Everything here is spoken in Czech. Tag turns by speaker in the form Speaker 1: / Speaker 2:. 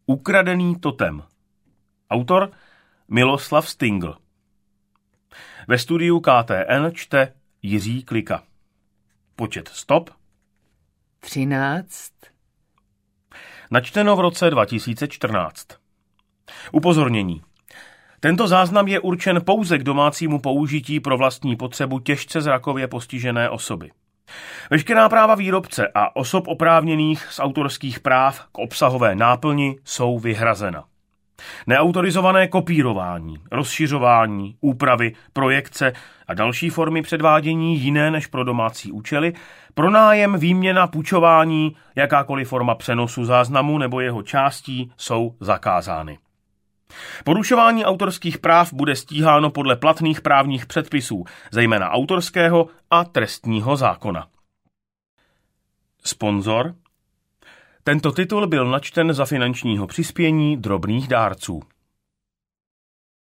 Speaker 1: Ukradený totem. Autor Miloslav Stingl. Ve studiu KTN čte Jiří Klika. Počet stop
Speaker 2: 13.
Speaker 1: Načteno v roce 2014. Upozornění. Tento záznam je určen pouze k domácímu použití pro vlastní potřebu těžce zrakově postižené osoby. Veškerá práva výrobce a osob oprávněných z autorských práv k obsahové náplni jsou vyhrazena. Neautorizované kopírování, rozšiřování, úpravy, projekce a další formy předvádění jiné než pro domácí účely, pronájem, výměna, půjčování, jakákoliv forma přenosu záznamu nebo jeho částí jsou zakázány. Porušování autorských práv bude stíháno podle platných právních předpisů, zejména autorského a trestního zákona. Sponzor. Tento titul byl načten za finančního přispění drobných dárců.